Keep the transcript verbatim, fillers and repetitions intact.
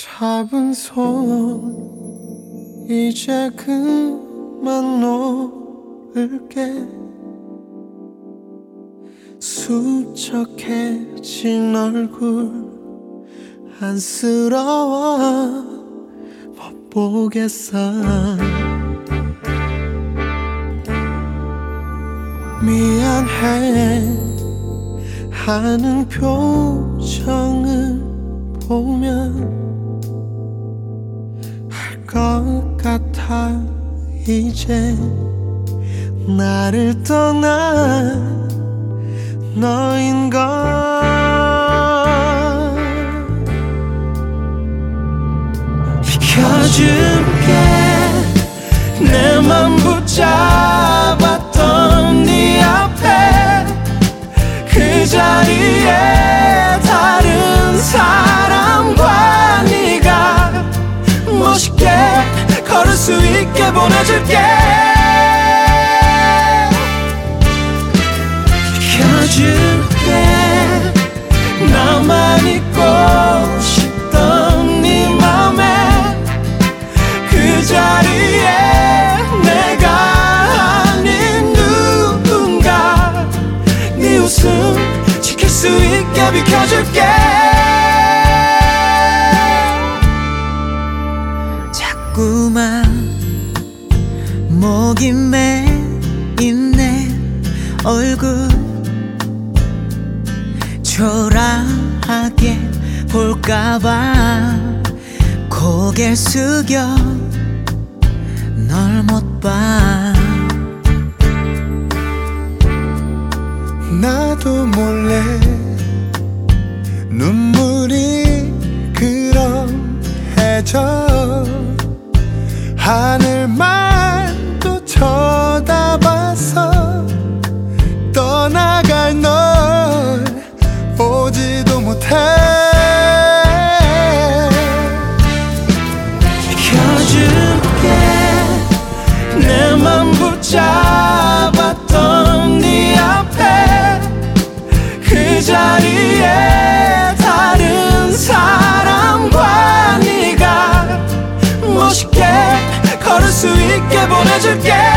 잡은 손 이제 그만 놓을게. 수척해진 얼굴 안쓰러워 못 보겠어. 미안해 하는 표정을 보면 할 것 같아. 이제 나를 떠난 너인걸. 비켜줄게. 내 맘 붙잡았던 네 앞에 그 자리에 다른 사람과 네가 멋있게 걸을 수 있게 보내줄게. 비켜줄게. 나만 있고 싶던 네 맘에 그 자리에 내가 아닌 누군가 네 웃음 지킬 수 있게 비켜줄게. 자꾸만 목이 메이네. 얼굴 초라하게 볼까봐 고개 숙여 널 못 봐. 나도 몰래 눈물이 그럼해져. 하늘만 또 쳐다봐서 떠나갈 널 보지도 못해. 비켜줄게. 내 맘 붙잡았던 네 앞에 그 자리에 다른 사람과 네가 멋있게 걸을 수 있게 보내줄게.